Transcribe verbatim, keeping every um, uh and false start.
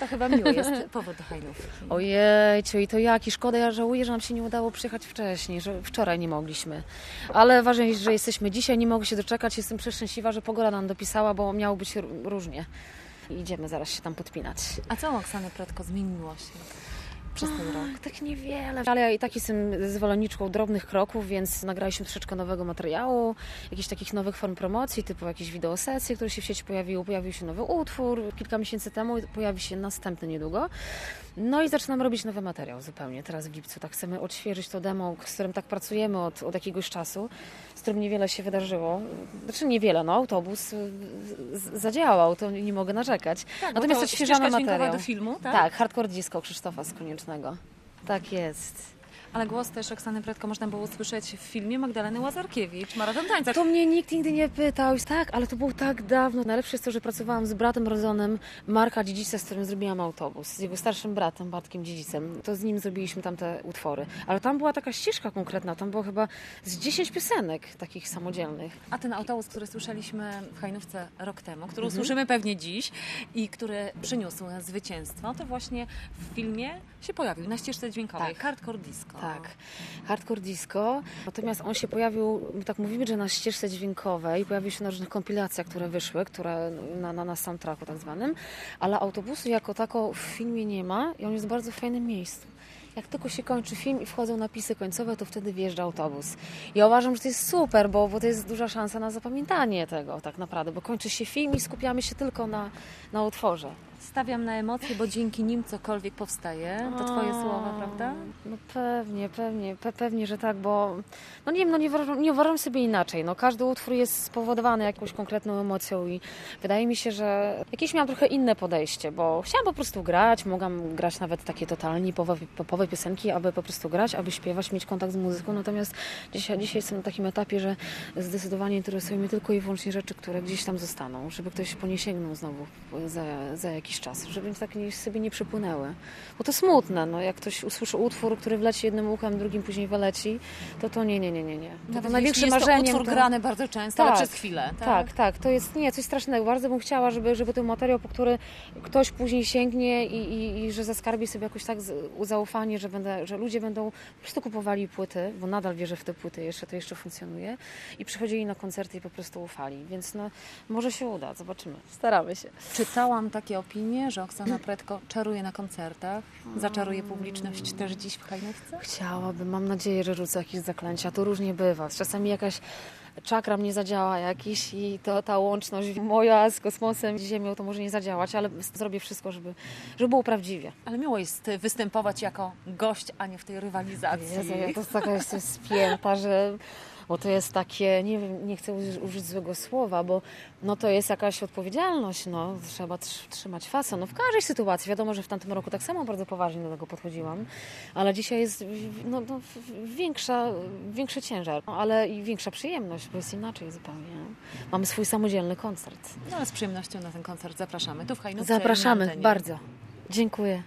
To chyba miły jest powód do Hajnówki. Ojejciu, i to jaki szkoda, ja żałuję, że nam się nie udało przyjechać wcześniej, że wczoraj nie mogliśmy. Ale ważne, że jesteśmy dzisiaj, nie mogę się doczekać, jestem przeszczęśliwa, że pogoda nam dopisała, bo miało być różnie. Idziemy zaraz się tam podpinać. A co u Oksany Pretko zmieniło się przez ten rok? Tak niewiele, ale ja i tak jestem zwolenniczką drobnych kroków, więc nagraliśmy troszeczkę nowego materiału, jakichś takich nowych form promocji, typu jakieś wideosesje, które się w sieci pojawiły. Pojawił się nowy utwór kilka miesięcy temu i pojawi się następny niedługo. No i zaczynamy robić nowy materiał zupełnie teraz w lipcu. Tak chcemy odświeżyć to demo, z którym tak pracujemy od, od jakiegoś czasu, z którym niewiele się wydarzyło. Znaczy niewiele, no autobus z- zadziałał, to nie mogę narzekać. Tak, Natomiast odświeżamy materiał. do filmu, tak? Tak, Hardcore Disco Krzysztofa Skoniecznego. Tak jest. Ale głos też Oksany Pretko można było usłyszeć w filmie Magdaleny Łazarkiewicz, Maraton Tańca. To mnie nikt nigdy nie pytał. Tak, ale to było tak dawno. Najlepsze jest to, że pracowałam z bratem rodzonym Marka Dziedzica, z którym zrobiłam autobus. Z jego starszym bratem, Bartkiem Dziedzicem. To z nim zrobiliśmy tamte utwory. Ale tam była taka ścieżka konkretna. Tam było chyba z dziesięć piosenek takich samodzielnych. A ten autobus, który słyszeliśmy w Hajnówce rok temu, który Mhm. usłyszymy pewnie dziś i który przyniósł zwycięstwo, to właśnie w filmie się pojawił na ścieżce dźwiękowej. Tak. Hardcore Disco. Tak, Hardcore Disco. Natomiast on się pojawił, tak mówimy, że na ścieżce dźwiękowej, pojawił się na różnych kompilacjach, które wyszły, które na, na, na soundtracku tak zwanym, ale autobusu jako tako w filmie nie ma i on jest w bardzo fajnym miejscu. Jak tylko się kończy film i wchodzą napisy końcowe, to wtedy wjeżdża autobus. Ja uważam, że to jest super, bo, bo to jest duża szansa na zapamiętanie tego tak naprawdę, bo kończy się film i skupiamy się tylko na, na utworze. Stawiam na emocje, bo dzięki nim cokolwiek powstaje. To twoje słowa, prawda? No pewnie, pewnie, pe, pewnie, że tak, bo no nie wiem, no nie uważam, nie uważam sobie inaczej. No każdy utwór jest spowodowany jakąś konkretną emocją i wydaje mi się, że jakieś miałam trochę inne podejście, bo chciałam po prostu grać, mogłam grać nawet takie totalnie popowe, popowe piosenki, aby po prostu grać, aby śpiewać, mieć kontakt z muzyką, natomiast dzisiaj, dzisiaj jestem na takim etapie, że zdecydowanie interesują mnie tylko i wyłącznie rzeczy, które gdzieś tam zostaną, żeby ktoś po nie sięgnął znowu za, za jakiś czas, żeby tak nie, sobie nie przypłynęły. Bo to smutne, no, jak ktoś usłyszy utwór, który wleci jednym uchem, drugim później wyleci, to to nie, nie, nie, nie. nie. To, Nawet to największym jest marzeniem... to utwór to... grany bardzo często, tak, ale przez chwilę. Tak, tak, tak. To jest nie, coś strasznego. Bardzo bym chciała, żeby, żeby ten materiał, po który ktoś później sięgnie i, i, i że zaskarbi sobie jakoś tak zaufanie, że, będę, że ludzie będą po prostu kupowali płyty, bo nadal wierzę w te płyty, jeszcze to jeszcze funkcjonuje i przychodzili na koncerty i po prostu ufali. Więc no, może się uda, zobaczymy. Staramy się. Czytałam takie opinie, że Oksana Pretko czaruje na koncertach, zaczaruje publiczność też dziś w Hajnówce? Chciałabym, mam nadzieję, że rzucę jakieś zaklęcia. To różnie bywa. Czasami jakaś czakra mnie zadziała jakiś i to ta łączność moja z kosmosem, z Ziemią, to może nie zadziałać, ale zrobię wszystko, żeby, żeby było prawdziwie. Ale miło jest występować jako gość, a nie w tej rywalizacji. Jezu, ja to jest taka jestem spięta, że... Bo to jest takie, nie wiem, nie chcę użyć złego słowa, bo no to jest jakaś odpowiedzialność, no trzeba tr- trzymać fason. No w każdej sytuacji, wiadomo, że w tamtym roku tak samo bardzo poważnie do tego podchodziłam, ale dzisiaj jest no, no, większa, większy ciężar, no, ale i większa przyjemność, bo jest inaczej zupełnie. Mamy swój samodzielny koncert. No ale z przyjemnością na ten koncert zapraszamy. Tu w Hajnówce. Zapraszamy na antenie. bardzo. Dziękuję.